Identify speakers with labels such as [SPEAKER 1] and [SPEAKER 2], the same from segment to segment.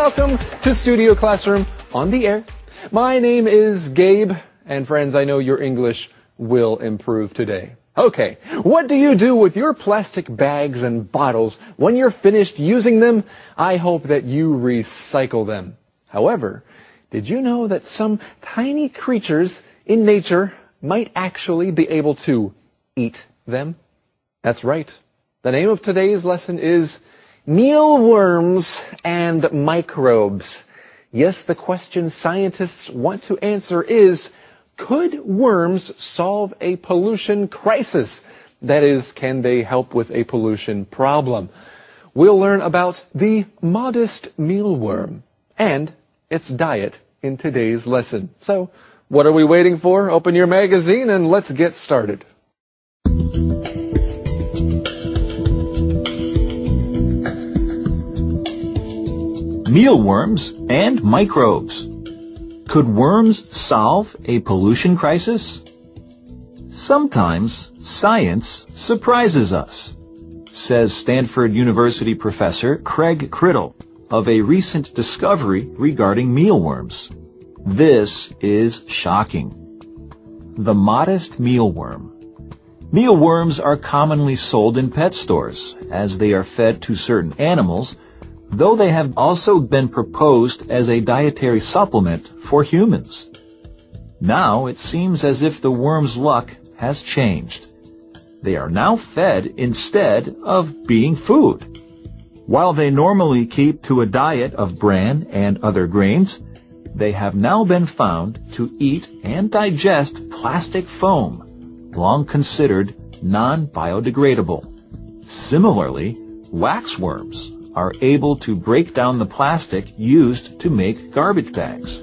[SPEAKER 1] welcome to Studio Classroom on the air. My name is Gabe, and friends, I know your English will improve today. Okay, what do you do with your plastic bags and bottles when you're finished using them? I hope that you recycle them. However, did you know that some tiny creatures in nature might actually be able to eat them? That's right. The name of today's lesson is Mealworms and Microbes. Yes, the question scientists want to answer is, could worms solve a pollution crisis? That is, can they help with a pollution problem? We'll learn about the modest mealworm and its diet in today's lesson. So, what are we waiting for? Open your magazine and let's get started.
[SPEAKER 2] Mealworms and microbes. Could worms solve a pollution crisis? Sometimes science surprises us, says Stanford University professor Craig Criddle of a recent discovery regarding mealworms. This is shocking. The modest mealworm. Mealworms are commonly sold in pet stores as they are fed to certain animals, though they have also been proposed as a dietary supplement for humans. Now it seems as if the worm's luck has changed. They are now fed instead of being food. While they normally keep to a diet of bran and other grains, they have now been found to eat and digest plastic foam, long considered non-biodegradable. Similarly, waxworms are able to break down the plastic used to make garbage bags.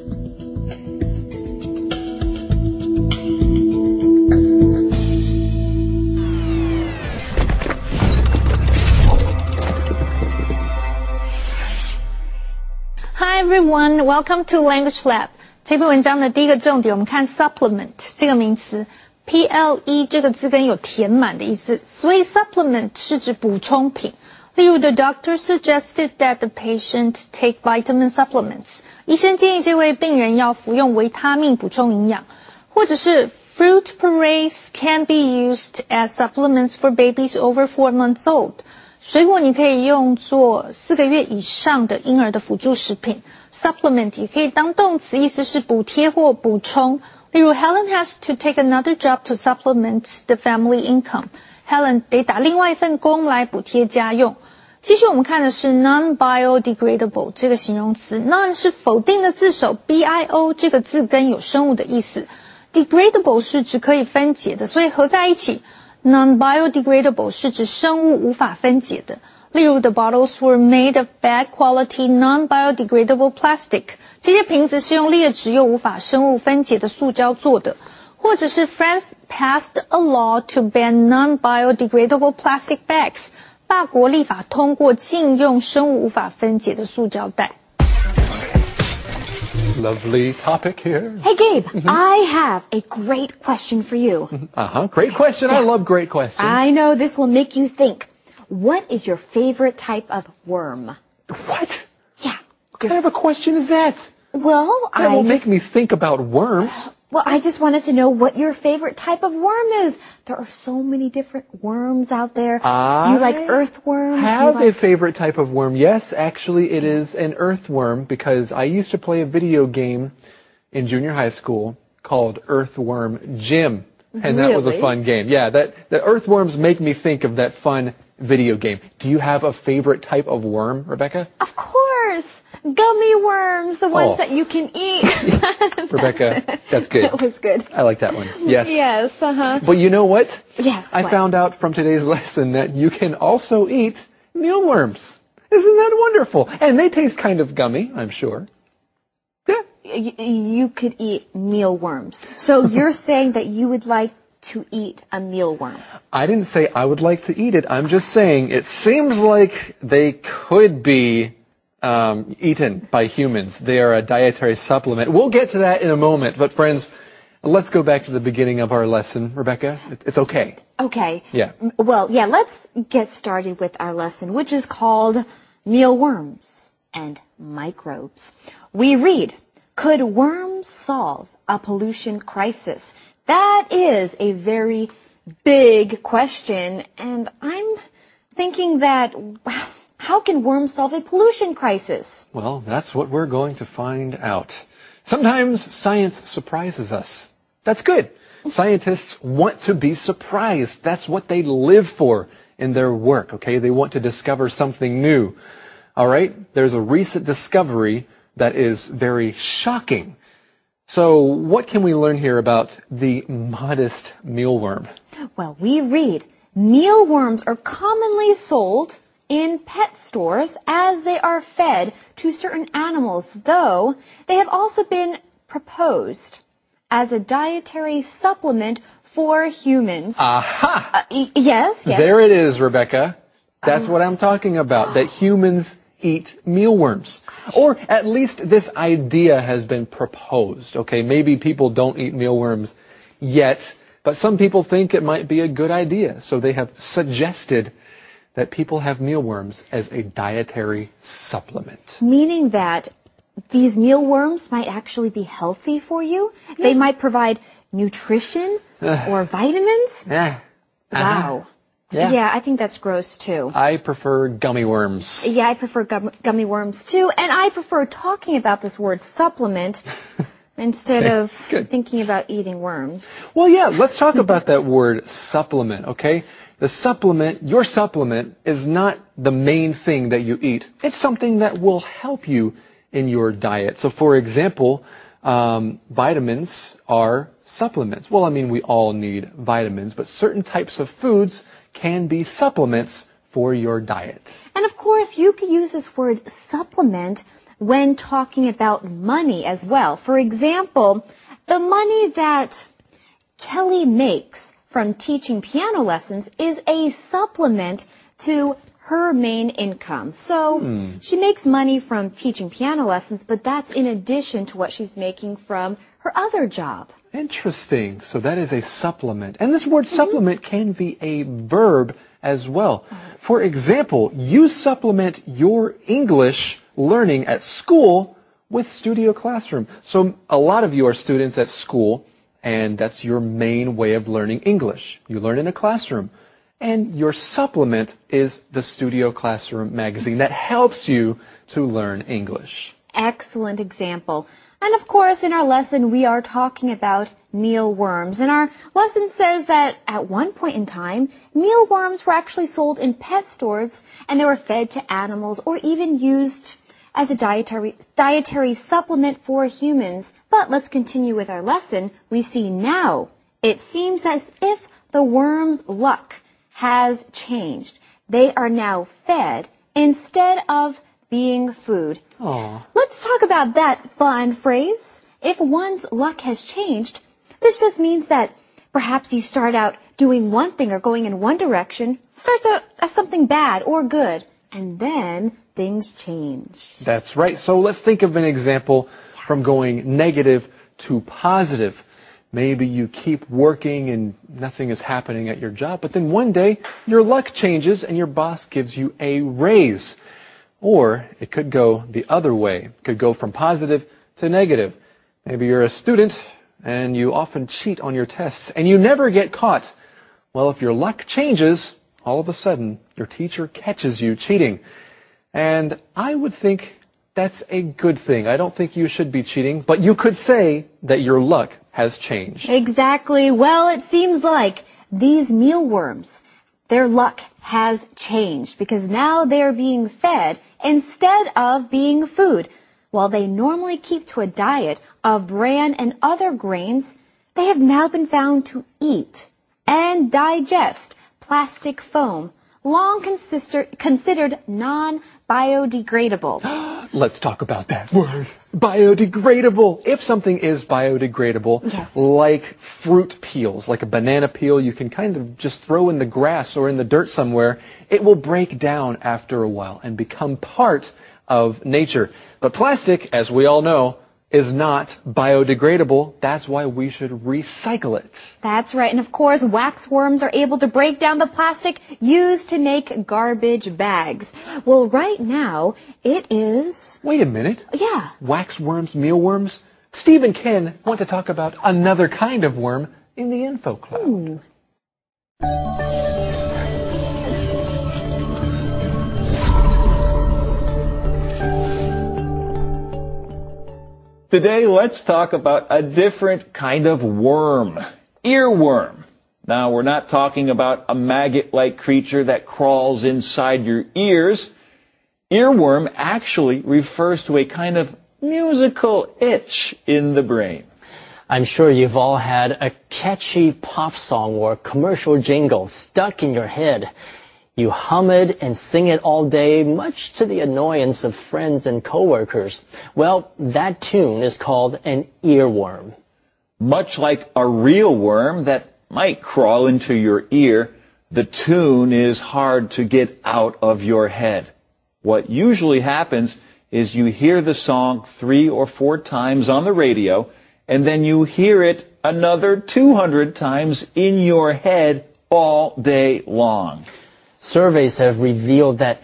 [SPEAKER 3] Hi everyone, welcome to Language Lab. 这篇文章的第一个重点，我们看 supplement 这个名词。PLE 这个字根有填满的意思，所以 supplement 是指补充品。例如 the doctor suggested that the patient take vitamin supplements. 医生建议这位病人要服用维他命补充营养。或者是 fruit purees can be used as supplements for babies over 4 months old. 水果你可以用作4个月以上的婴儿的辅助食品。supplement 也可以当动词，意思是补贴或补充。例如 Helen has to take another job to supplement the family income. Helen 得打另外一份工来补贴家用。继续我们看的是 non-biodegradable 这个形容词。non 是否定的字首， bio 这个字根有生物的意思。degradable 是指可以分解的，所以合在一起 non-biodegradable 是指生物无法分解的。例如 the bottles were made of bad quality non-biodegradable plastic. 这些瓶子是用劣质又无法生物分解的塑胶做的。或者是 France passed a law to ban non-biodegradable plastic bags. 法国立法通过禁用生物无法分解的塑胶袋。
[SPEAKER 1] Lovely topic here.
[SPEAKER 4] Hey Gabe, I have a great question for you.
[SPEAKER 1] Great question. I love great questions.
[SPEAKER 4] I know this will make you think. What is your favorite type of worm?
[SPEAKER 1] What?
[SPEAKER 4] Yeah.
[SPEAKER 1] What kind of a question is that?
[SPEAKER 4] Well,
[SPEAKER 1] That will make me think about worms.
[SPEAKER 4] Well, I just wanted to know what your favorite type of worm is. There are so many different worms out there. Do you like earthworms?
[SPEAKER 1] I have a favorite type of worm. Yes, actually it is an earthworm because I used to play a video game in junior high school called Earthworm Jim. And that was a fun game. Yeah, the earthworms make me think of that fun video game. Do you have a favorite type of worm, Rebecca?
[SPEAKER 4] Of course. Gummy worms, the ones that you can eat.
[SPEAKER 1] Rebecca, that's good.
[SPEAKER 4] That was good.
[SPEAKER 1] I like that one. Yes.
[SPEAKER 4] Yes,
[SPEAKER 1] But you know what?
[SPEAKER 4] Yes.
[SPEAKER 1] I found out from today's lesson that you can also eat mealworms. Isn't that wonderful? And they taste kind of gummy, I'm sure. Yeah.
[SPEAKER 4] You could eat mealworms. So you're saying that you would like to eat a mealworm?
[SPEAKER 1] I didn't say I would like to eat it. I'm just saying it seems like they could be eaten by humans. They are a dietary supplement. We'll get to that in a moment. But friends, let's go back to the beginning of our lesson. Rebecca, it's okay.
[SPEAKER 4] Okay.
[SPEAKER 1] Yeah.
[SPEAKER 4] Well, yeah, let's get started with our lesson, which is called mealworms and microbes. We read, could worms solve a pollution crisis? That is a very big question, and I'm thinking that how can worms solve a pollution crisis?
[SPEAKER 1] Well, that's what we're going to find out. Sometimes science surprises us. That's good. Scientists want to be surprised. That's what they live for in their work, okay? They want to discover something new. All right? There's a recent discovery that is very shocking. So what can we learn here about the modest mealworm?
[SPEAKER 4] Well, we read, mealworms are commonly sold in pet stores as they are fed to certain animals, though they have also been proposed as a dietary supplement for humans.
[SPEAKER 1] Aha!
[SPEAKER 4] Yes.
[SPEAKER 1] There it is, Rebecca. That's what I'm talking about, that humans eat mealworms. Or at least this idea has been proposed. Okay, maybe people don't eat mealworms yet, but some people think it might be a good idea. So they have suggested that people have mealworms as a dietary supplement.
[SPEAKER 4] Meaning that these mealworms might actually be healthy for you. They might provide nutrition or vitamins.
[SPEAKER 1] Yeah.
[SPEAKER 4] Wow. Yeah, I think that's gross too.
[SPEAKER 1] I prefer gummy worms.
[SPEAKER 4] Yeah, I prefer gummy worms too. And I prefer talking about this word supplement instead of thinking about eating worms.
[SPEAKER 1] Well, yeah, let's talk about that word supplement, okay? The supplement, your supplement, is not the main thing that you eat. It's something that will help you in your diet. So, for example, vitamins are supplements. Well, I mean, we all need vitamins, but certain types of foods can be supplements for your diet.
[SPEAKER 4] And of course, you could use this word supplement when talking about money as well. For example, the money that Kelly makes from teaching piano lessons is a supplement to her main income. So she makes money from teaching piano lessons, but that's in addition to what she's making from her other job.
[SPEAKER 1] Interesting. So that is a supplement. And this word supplement can be a verb as well. For example, you supplement your English learning at school with Studio Classroom. So a lot of you are students at school, and that's your main way of learning English. You learn in a classroom. And your supplement is the Studio Classroom magazine that helps you to learn English.
[SPEAKER 4] Excellent example. And of course, in our lesson, we are talking about mealworms. And our lesson says that at one point in time, mealworms were actually sold in pet stores, and they were fed to animals or even used as a dietary supplement for humans. But let's continue with our lesson. We see now, it seems as if the worm's luck has changed. They are now fed instead of being food.
[SPEAKER 1] Aww.
[SPEAKER 4] Let's talk about that fun phrase. If one's luck has changed, this just means that perhaps you start out doing one thing or going in one direction, starts out as something bad or good, and then things change.
[SPEAKER 1] That's right. So let's think of an example from going negative to positive. Maybe you keep working and nothing is happening at your job, but then one day your luck changes and your boss gives you a raise. Or it could go the other way. It could go from positive to negative. Maybe you're a student and you often cheat on your tests and you never get caught. Well, if your luck changes, all of a sudden your teacher catches you cheating. And I would think that's a good thing. I don't think you should be cheating, but you could say that your luck has changed.
[SPEAKER 4] Exactly. Well, it seems like these mealworms, their luck has changed because now they're being fed instead of being food. While they normally keep to a diet of bran and other grains, they have now been found to eat and digest plastic foam, long considered non-biodegradable.
[SPEAKER 1] Let's talk about that word. Biodegradable. If something is biodegradable, like fruit peels, like a banana peel, you can kind of just throw in the grass or in the dirt somewhere, it will break down after a while and become part of nature. But plastic, as we all know, is not biodegradable. That's why we should recycle it.
[SPEAKER 4] That's right. And of course, waxworms are able to break down the plastic used to make garbage bags. Well, right now, it is
[SPEAKER 1] Wait a minute.
[SPEAKER 4] Yeah.
[SPEAKER 1] Waxworms, mealworms? Steve and Ken want to talk about another kind of worm in the info cloud.
[SPEAKER 4] Ooh.
[SPEAKER 2] Today, let's talk about a different kind of worm, earworm. Now, we're not talking about a maggot-like creature that crawls inside your ears. Earworm actually refers to a kind of musical itch in the brain.
[SPEAKER 5] I'm sure you've all had a catchy pop song or commercial jingle stuck in your head. You hum it and sing it all day, much to the annoyance of friends and coworkers. Well, that tune is called an earworm.
[SPEAKER 2] Much like a real worm that might crawl into your ear, the tune is hard to get out of your head. What usually happens is you hear the song 3 or 4 times on the radio, and then you hear it another 200 times in your head all day long.
[SPEAKER 5] Surveys have revealed that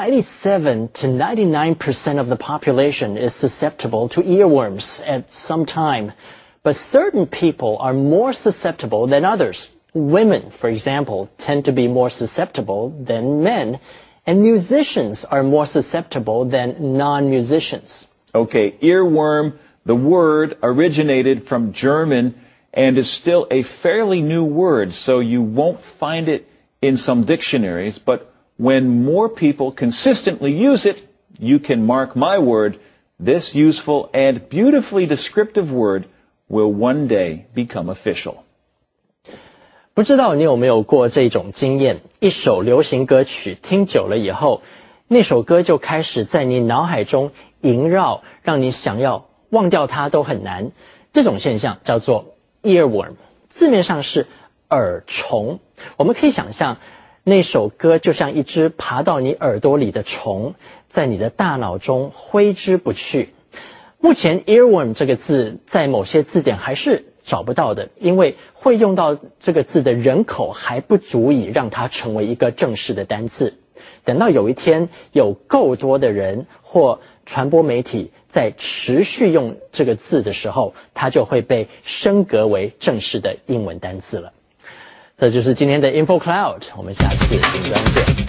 [SPEAKER 5] 97 to 99% of the population is susceptible to earworms at some time. But certain people are more susceptible than others. Women, for example, tend to be more susceptible than men. And musicians are more susceptible than non-musicians.
[SPEAKER 2] Okay, earworm, the word originated from German and is still a fairly new word, so you won't find it in some dictionaries. But when more people consistently use it, you can mark my word, this useful and beautifully descriptive word will one day become official.
[SPEAKER 5] 不知道你有没有过这种经验，一首流行歌曲听久了以后，那首歌就开始在你脑海中萦绕，让你想要忘掉它都很难。这种现象叫做 earworm， 字面上是耳虫。我们可以想象那首歌就像一只爬到你耳朵里的虫，在你的大脑中挥之不去。目前 earworm 这个字在某些字典还是找不到的，因为会用到这个字的人口还不足以让它成为一个正式的单字。等到有一天有够多的人或传播媒体在持续用这个字的时候，它就会被升格为正式的英文单字了。这就是今天的 Info Cloud， 我们下次紧张见。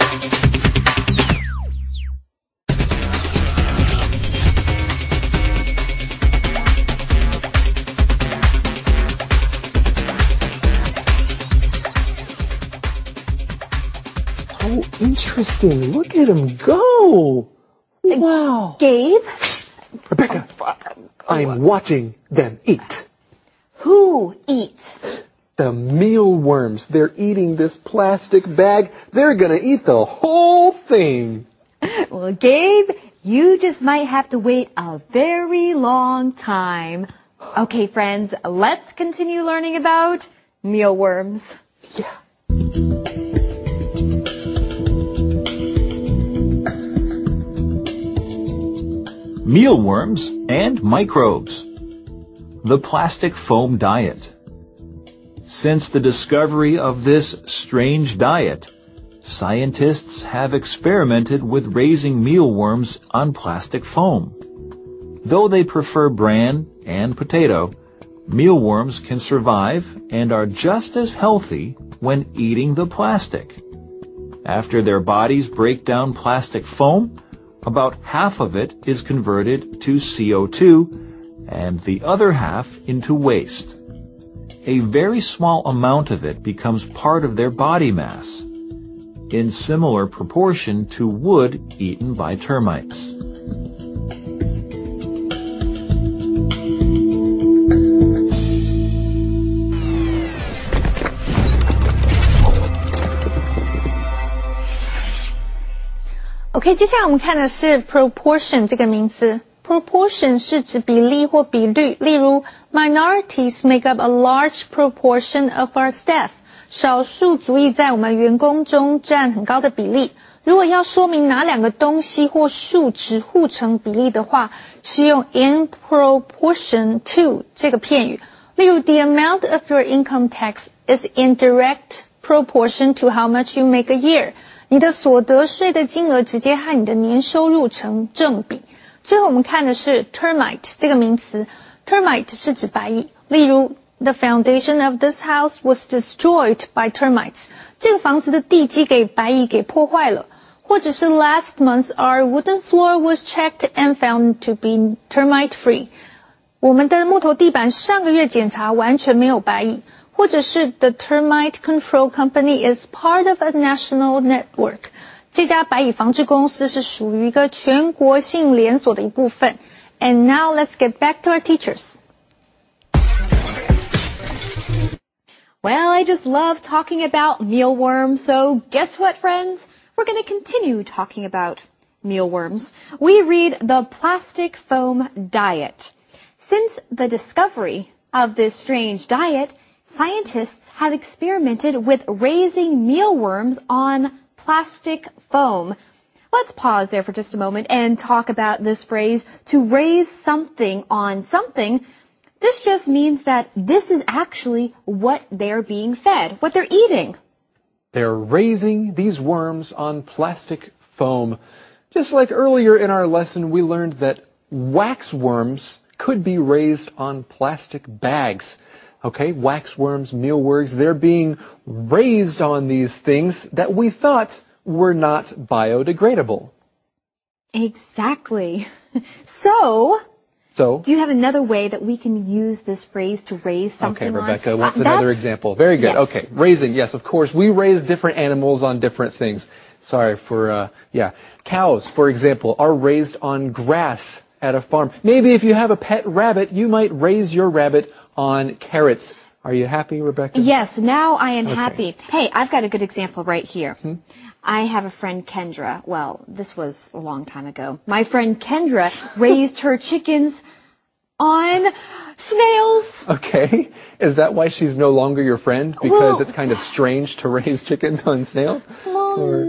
[SPEAKER 1] Oh, interesting. Look at him go. Wow.
[SPEAKER 4] Gabe?
[SPEAKER 1] Rebecca, I'm watching them eat.
[SPEAKER 4] Who eats?
[SPEAKER 1] The mealworms. They're eating this plastic bag. They're gonna eat the whole thing.
[SPEAKER 4] Well, Gabe, you just might have to wait a very long time. Okay, friends, let's continue learning about mealworms.
[SPEAKER 1] Yeah.
[SPEAKER 2] Mealworms and microbes. The plastic foam diet. Since the discovery of this strange diet, scientists have experimented with raising mealworms on plastic foam. Though they prefer bran and potato, mealworms can survive and are just as healthy when eating the plastic. After their bodies break down plastic foam, about half of it is converted to CO2 and the other half into waste. A very small amount of it becomes part of their body mass, in similar proportion to wood eaten by termites.
[SPEAKER 3] OK， 接下来我们看的是 proportion 这个名词。Proportion 是指比例或比率，例如 minorities make up a large proportion of our staff， 少数族裔在我们员工中占很高的比例。如果要说明哪两个东西或数值互成比例的话，是用 in proportion to 这个片语。例如 the amount of your income tax is in direct proportion to how much you make a year。你的所得税的金额直接和你的年收入成正比。 最后我们看的是 termite 这个名词 ，termite 是指白蚁，例如 The foundation of this house was destroyed by termites. 这个房子的地基给白蚁给破坏了。或者是 Last month our wooden floor was checked and found to be termite free. 我们的木头地板上个月检查完全没有白蚁。或者是 The termite control company is part of a national network. 这家白蚁防治公司是属于一个全国性连锁的一部分。And now let's get back to our teachers.
[SPEAKER 4] Well, I just love talking about mealworms, so guess what, friends? We're going to continue talking about mealworms. We read The Plastic Foam Diet. Since the discovery of this strange diet, scientists have experimented with raising mealworms on plastic foam. Let's pause there for just a moment and talk about this phrase, to raise something on something. This just means that this is actually what they're being fed, what they're eating.
[SPEAKER 1] They're raising these worms on plastic foam. Just like earlier in our lesson, we learned that wax worms could be raised on plastic bags. Okay, wax worms, mealworms, they're being raised on these things that we thought were not biodegradable.
[SPEAKER 4] Exactly. So,
[SPEAKER 1] do
[SPEAKER 4] you have another way that we can use this phrase to raise something
[SPEAKER 1] on? Okay, Rebecca
[SPEAKER 4] on?
[SPEAKER 1] wants another example. Very good. Yes. Okay, raising. Yes, of course. We raise different animals on different things. Sorry for, Cows, for example, are raised on grass at a farm. Maybe if you have a pet rabbit, you might raise your rabbit on carrots. Are you happy, Rebecca?
[SPEAKER 4] Yes, now I am happy. Hey, I've got a good example right here. I have a friend, Kendra. Well, this was a long time ago. My friend Kendra raised her chickens on snails.
[SPEAKER 1] Okay. Is that why she's no longer your friend? Because it's kind of strange to raise chickens on snails?
[SPEAKER 4] Well,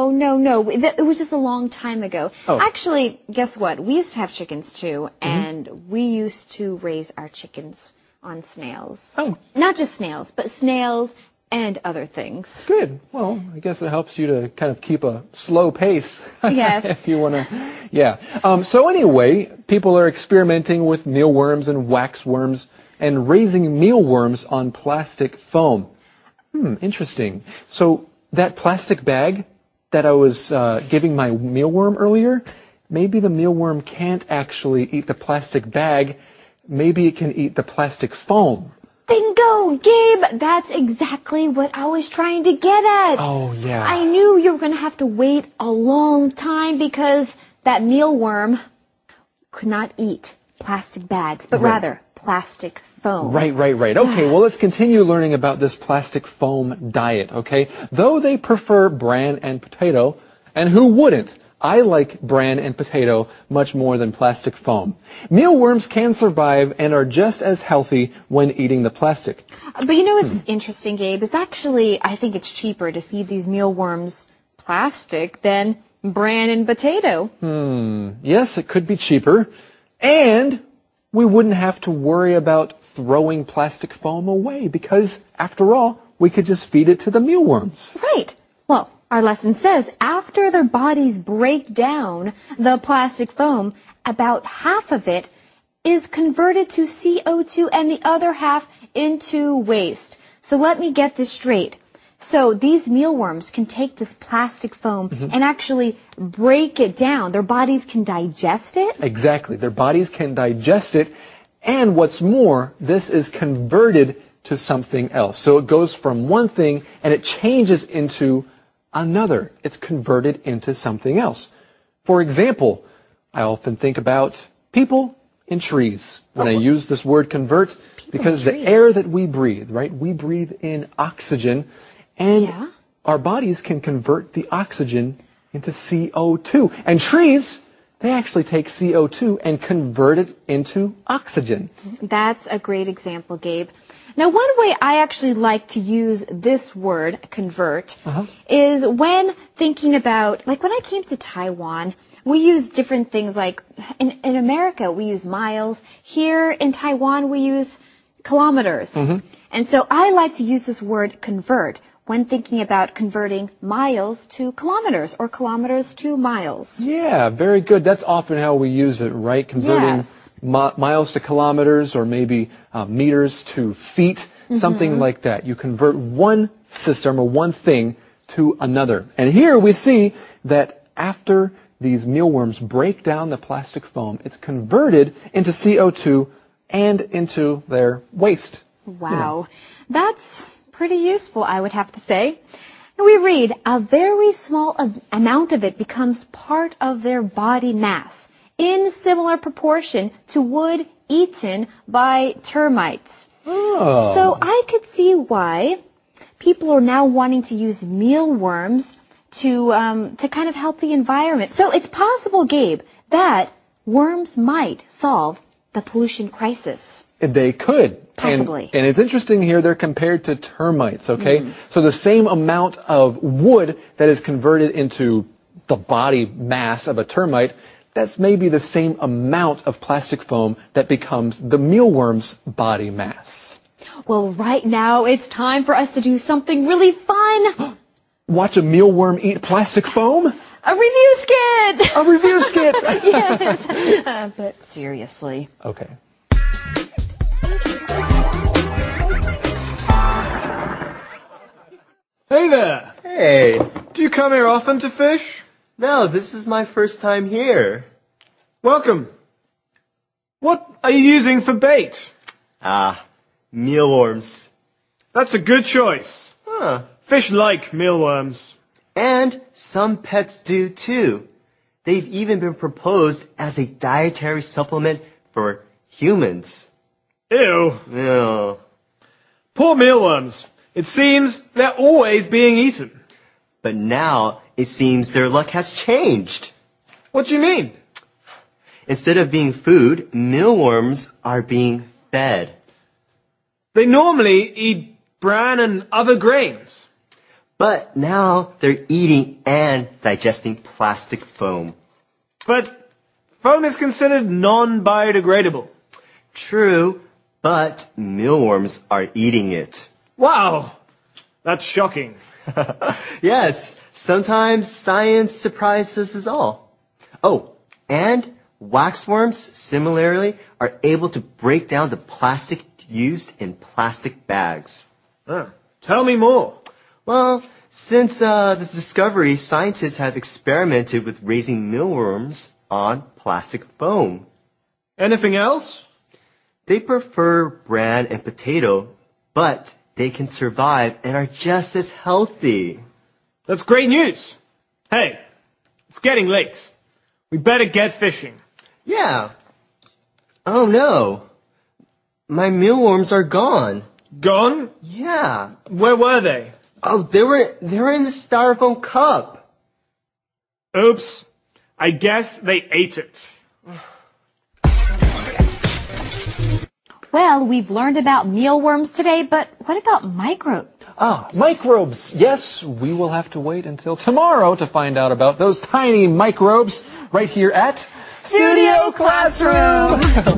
[SPEAKER 4] no. It was just a long time ago.
[SPEAKER 1] Oh.
[SPEAKER 4] Actually, guess what? We used to have chickens too, and we used to raise our chickens on snails.
[SPEAKER 1] Oh.
[SPEAKER 4] Not just snails, but snails and other things.
[SPEAKER 1] Good. Well, I guess it helps you to kind of keep a slow pace.
[SPEAKER 4] Yes.
[SPEAKER 1] If you want to, yeah. So anyway, people are experimenting with mealworms and waxworms and raising mealworms on plastic foam. Interesting. So that plastic bag that I was giving my mealworm earlier, maybe the mealworm can't actually eat the plastic bag. Maybe it can eat the plastic foam.
[SPEAKER 4] Bingo, Gabe! That's exactly what I was trying to get at.
[SPEAKER 1] Oh, yeah.
[SPEAKER 4] I knew you were going to have to wait a long time because that mealworm could not eat plastic bags, but rather plastic foam.
[SPEAKER 1] Right. Okay, well, let's continue learning about this plastic foam diet, okay? Though they prefer bran and potato, and who wouldn't? I like bran and potato much more than plastic foam. Mealworms can survive and are just as healthy when eating the plastic.
[SPEAKER 4] But you know what's interesting, Gabe? It's actually, I think it's cheaper to feed these mealworms plastic than bran and potato.
[SPEAKER 1] Yes, it could be cheaper. And we wouldn't have to worry about throwing plastic foam away because, after all, we could just feed it to the mealworms.
[SPEAKER 4] Right. Well, our lesson says after their bodies break down the plastic foam, about half of it is converted to CO2 and the other half into waste. So let me get this straight. So these mealworms can take this plastic foam and actually break it down. Their bodies can digest it?
[SPEAKER 1] Exactly. Their bodies can digest it. And what's more, this is converted to something else. So it goes from one thing and it changes into another. It's converted into something else. For example, I often think about people and trees when I use this word convert because the air that we breathe, right? We breathe in oxygen and our bodies can convert the oxygen into CO2. And trees, they actually take CO2 and convert it into oxygen.
[SPEAKER 4] That's a great example, Gabe. Now, one way I actually like to use this word, convert, is when thinking about, like when I came to Taiwan, we use different things like, in America, we use miles. Here in Taiwan, we use kilometers. And so I like to use this word convert, when thinking about converting miles to kilometers or kilometers to miles.
[SPEAKER 1] Yeah, very good. That's often how we use it, right? Converting miles to kilometers or maybe meters to feet, something like that. You convert one system or one thing to another. And here we see that after these mealworms break down the plastic foam, it's converted into CO2 and into their waste.
[SPEAKER 4] Wow. That's pretty useful, I would have to say. And we read, a very small amount of it becomes part of their body mass, in similar proportion to wood eaten by termites.
[SPEAKER 1] Oh.
[SPEAKER 4] So I could see why people are now wanting to use mealworms to kind of help the environment. So it's possible, Gabe, that worms might solve the pollution crisis.
[SPEAKER 1] They could.
[SPEAKER 4] Possibly.
[SPEAKER 1] And it's interesting here, they're compared to termites, okay? So the same amount of wood that is converted into the body mass of a termite, that's maybe the same amount of plastic foam that becomes the mealworm's body mass.
[SPEAKER 4] Well, right now it's time for us to do something really fun.
[SPEAKER 1] Watch a mealworm eat plastic foam?
[SPEAKER 4] A review skit!
[SPEAKER 1] A review skit!
[SPEAKER 4] Yes. But seriously.
[SPEAKER 1] Okay.
[SPEAKER 6] Hey there!
[SPEAKER 7] Hey!
[SPEAKER 6] Do you come here often to fish?
[SPEAKER 7] No, this is my first time here.
[SPEAKER 6] Welcome. What are you using for bait?
[SPEAKER 7] Mealworms.
[SPEAKER 6] That's a good choice.
[SPEAKER 7] Huh.
[SPEAKER 6] Fish like mealworms.
[SPEAKER 7] And some pets do too. They've even been proposed as a dietary supplement for humans.
[SPEAKER 6] Ew.
[SPEAKER 7] Ew.
[SPEAKER 6] Poor mealworms. It seems they're always being eaten.
[SPEAKER 7] But now it seems their luck has changed.
[SPEAKER 6] What do you mean?
[SPEAKER 7] Instead of being food, mealworms are being fed.
[SPEAKER 6] They normally eat bran and other grains.
[SPEAKER 7] But now they're eating and digesting plastic foam.
[SPEAKER 6] But foam is considered non-biodegradable.
[SPEAKER 7] True, but mealworms are eating it.
[SPEAKER 6] Wow. That's shocking.
[SPEAKER 7] Yes, sometimes science surprises us all. Oh, and waxworms, similarly, are able to break down the plastic used in plastic bags.
[SPEAKER 6] Tell me more.
[SPEAKER 7] Well, since the discovery, scientists have experimented with raising mealworms on plastic foam.
[SPEAKER 6] Anything else?
[SPEAKER 7] They prefer bran and potato, but they can survive and are just as healthy.
[SPEAKER 6] That's great news. Hey, it's getting late. We better get fishing.
[SPEAKER 7] Yeah. Oh no. My mealworms are gone.
[SPEAKER 6] Gone?
[SPEAKER 7] Yeah.
[SPEAKER 6] Where were they?
[SPEAKER 7] Oh, they were in the styrofoam cup.
[SPEAKER 6] Oops. I guess they ate it.
[SPEAKER 4] Well, we've learned about mealworms today, but what about microbes?
[SPEAKER 1] Microbes. Yes, we will have to wait until tomorrow to find out about those tiny microbes right here at
[SPEAKER 3] Studio Classroom.